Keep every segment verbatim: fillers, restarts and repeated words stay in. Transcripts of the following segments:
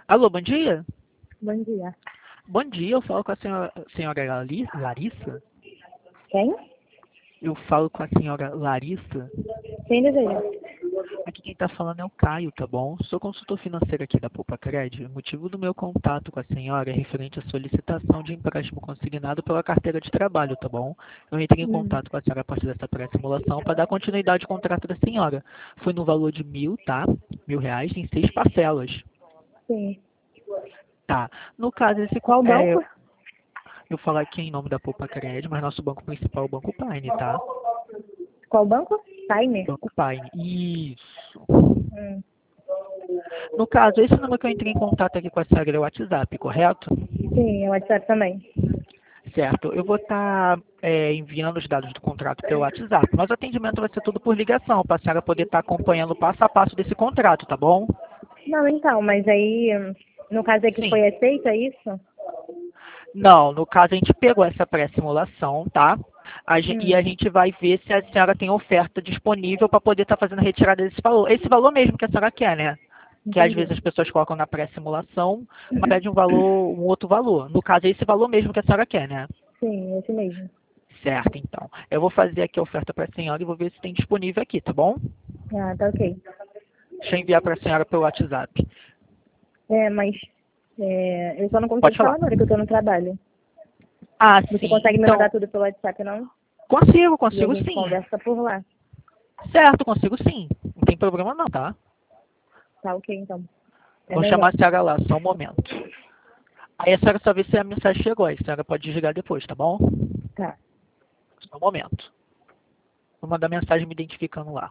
Alô, bom dia? Bom dia. Bom dia, eu falo com a senhora, senhora Lali- Larissa? Quem? Eu falo com a senhora Larissa? Quem deseja? Aqui quem está falando é o Caio, tá bom? Sou consultor financeiro aqui da Poupa Cred. O motivo do meu contato com a senhora é referente à solicitação de empréstimo consignado pela carteira de trabalho, tá bom? Eu entrei em Hum, contato com a senhora a partir dessa pré-simulação para dar continuidade ao contrato da senhora. Foi no valor de mil, tá? Mil reais em seis parcelas. sim. Tá. No caso, esse, Qual é, banco? eu falo aqui em nome da Poupa Cred, mas nosso banco principal é o Banco Paine, tá? Qual banco? Timer. Banco Paine. Isso. Hum, No caso, esse número que eu entrei em contato aqui com a senhora é o WhatsApp, correto? sim, é o WhatsApp também. Certo. Eu vou estar enviando os dados do contrato pelo WhatsApp, mas o atendimento vai ser tudo por ligação, para a senhora poder estar acompanhando passo a passo desse contrato, tá bom? Não, então, mas aí, hum, no caso é que Sim. foi aceito, é isso? Não, no caso a gente pegou essa pré-simulação, tá? A gen- e Hum, a gente vai ver se a senhora tem oferta disponível para poder estar fazendo a retirada desse valor. Esse valor mesmo que a senhora quer, né? Que às vezes entendi. as pessoas colocam na pré-simulação, mas pede um valor, um outro valor. No caso, é esse valor mesmo que a senhora quer, né? Sim, esse mesmo. Certo, então. Eu vou fazer aqui a oferta para a senhora e vou ver se tem disponível aqui, tá bom? Ah, tá ok. Deixa eu enviar para a senhora pelo WhatsApp. É, mas é, eu só não Pode consigo falar falar. agora, que eu tô no trabalho. Ah, Você sim. consegue me Então, mandar tudo pelo WhatsApp, não? consigo, E a consigo gente sim. conversa por lá. Certo, consigo sim. Não tem problema não, tá? Tá ok, então. É Vou chamar melhor. a senhora lá, só um momento. Aí a senhora só vê se a mensagem chegou, aí a senhora pode desligar depois, tá bom? Tá. Só um momento. Vou mandar mensagem me identificando lá.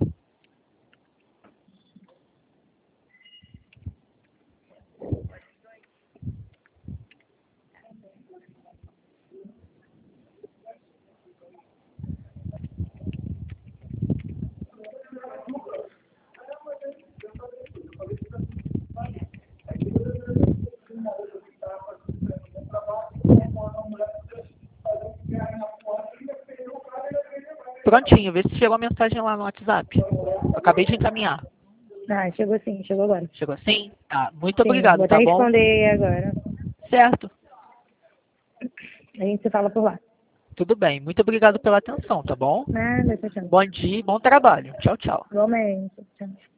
Prontinho, vê se chegou a mensagem lá no WhatsApp. Eu acabei de encaminhar. Ah, chegou sim, chegou agora. Chegou assim? Tá. Muito Sim, obrigado, vou até tá bom? responder agora. Certo. A gente se fala por lá. Tudo bem. Muito obrigado pela atenção, tá bom? Nada, tchau, tchau. Bom dia e bom trabalho. Tchau, tchau. Igualmente. Tchau.